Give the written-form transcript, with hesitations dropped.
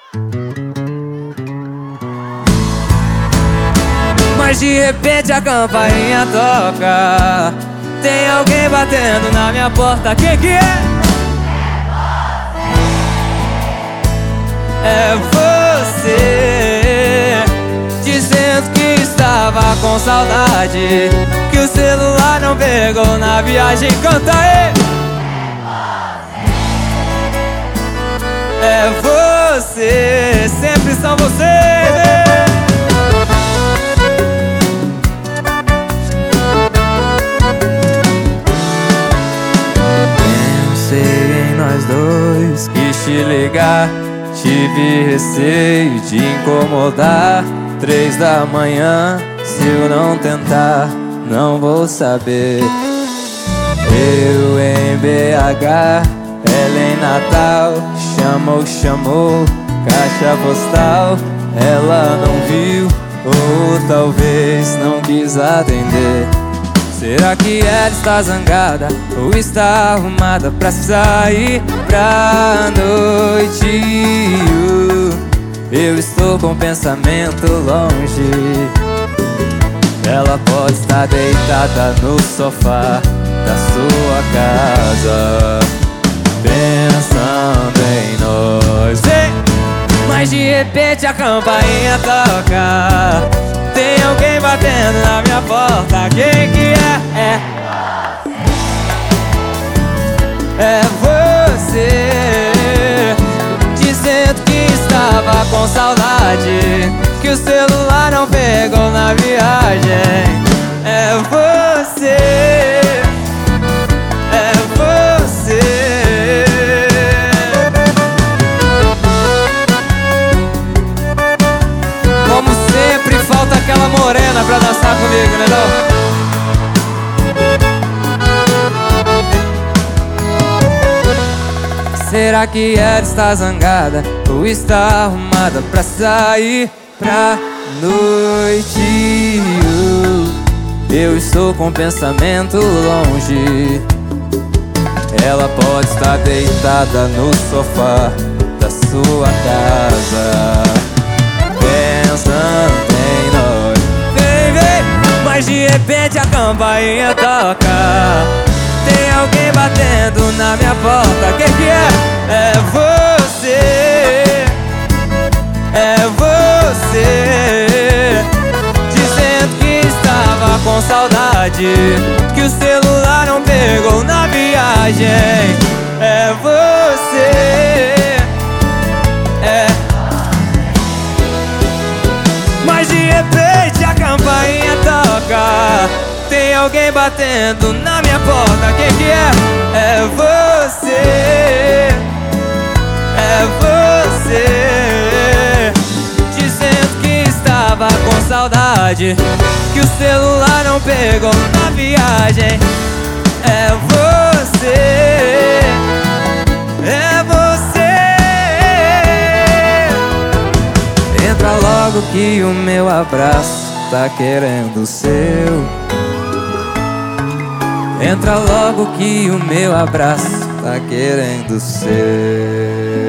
Mas de repente a campainha toca. Tem alguém batendo na minha porta. Quem que é? É você, dizendo que estava com saudade, que o celular não pegou na viagem. Canta aí! É você, sempre são vocês. Pensei em nós dois, quis te ligar, tive receio de incomodar. 3 da manhã, se eu não tentar, não vou saber. Eu em BH, ela em Natal, chamou, caixa postal. Ela não viu, ou talvez não quis atender. Será que ela está zangada ou está arrumada pra sair pra noite? Eu estou com o pensamento longe. Ela pode estar deitada no sofá da sua casa, pensando em nós. Ei! Mas de repente a campainha toca. Tem alguém batendo na minha porta. Quem que é? É você, dizendo que estava com saudade, que o celular não pegou na viagem. É você, é você. Como sempre, falta aquela morena pra dançar comigo, né não? Será que ela está zangada ou está arrumada pra sair pra noite? Eu estou com o pensamento longe. Ela pode estar deitada no sofá da sua casa, pensando em nós. Vem, mas de repente a campainha toca. Tem alguém batendo na minha porta. Quem que é? É você, é você, dizendo que estava com saudade, que o celular não pegou na viagem. É você, é. Mas de repente a campainha toca. Tem alguém batendo na minha porta. Quem que é? É você, é você, dizendo que estava com saudade, que o celular não pegou na viagem. É você, é você. Entra logo que o meu abraço tá querendo o seu. Entra logo que o meu abraço tá querendo ser.